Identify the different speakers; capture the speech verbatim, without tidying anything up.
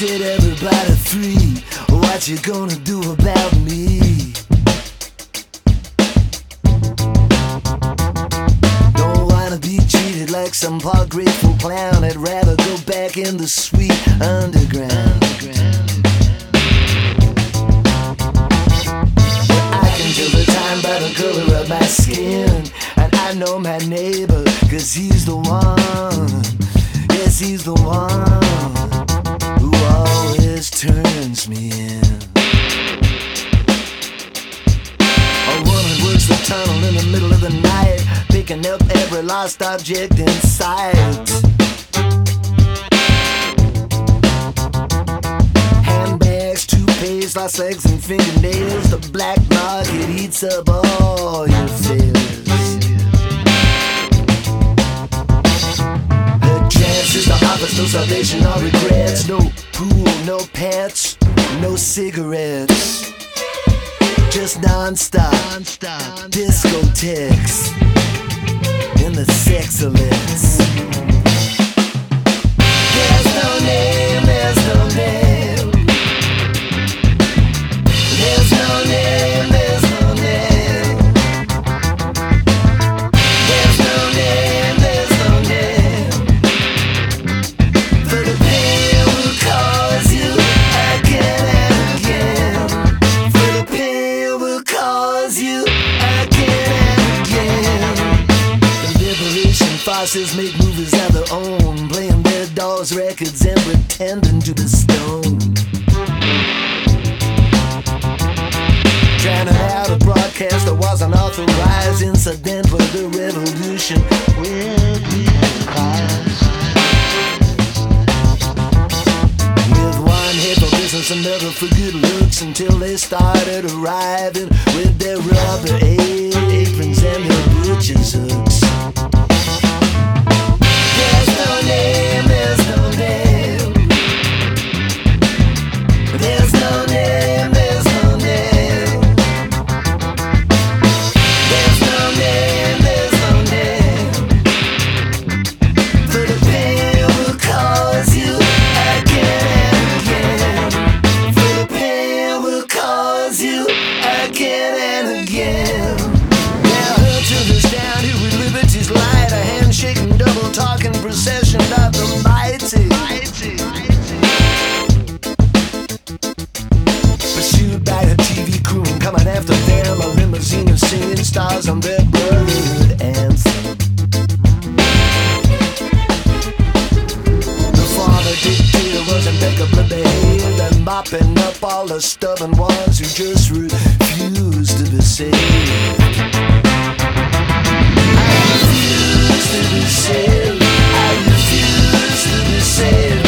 Speaker 1: set everybody free. What you gonna do about me? Don't wanna be treated like some poor grateful clown. I'd rather go back in the sweet underground. I can tell the time by the color of my skin, and I know my neighbor, cause he's the one. Yes, he's the one who always turns me in. A woman works the tunnel in the middle of the night, picking up every lost object in sight. Handbags, toothpaste, lost legs and fingernails. The black market eats up all your failures. Is the office, no salvation or regrets. No pool, no pets, no cigarettes. Just non-stop, non-stop discotheques in the sexolets. There's no name, there's no name. There's no name, there's no name. There's no name, there's no name. For the pain will cause you again and again. For the pain will cause you again and again. The liberation farces make movies of their own, playing their dolls' records and pretending to be stoned. Drowning out a broadcast that wasn't authorized, incidental to the revolution will be caused. With one head for business, another for good looks, until they started arriving with their rubber aprons and their butcher's hooks. There's no name, there's no name. There's no name, there's no name. There's no name, there's no name. For the pain will cause you again and again. For the pain will cause you again and again. Now her children's down here with liberty's light, a handshaking, double talking procession of the mighty. Pursued by a T V crew and coming after them, a limousine of singing stars on their brotherhood anthem. The former dictator was impeccably behaved and mopping up all the stubborn ones who just refused to be saved. I refuse to be saved. I refuse to be saved.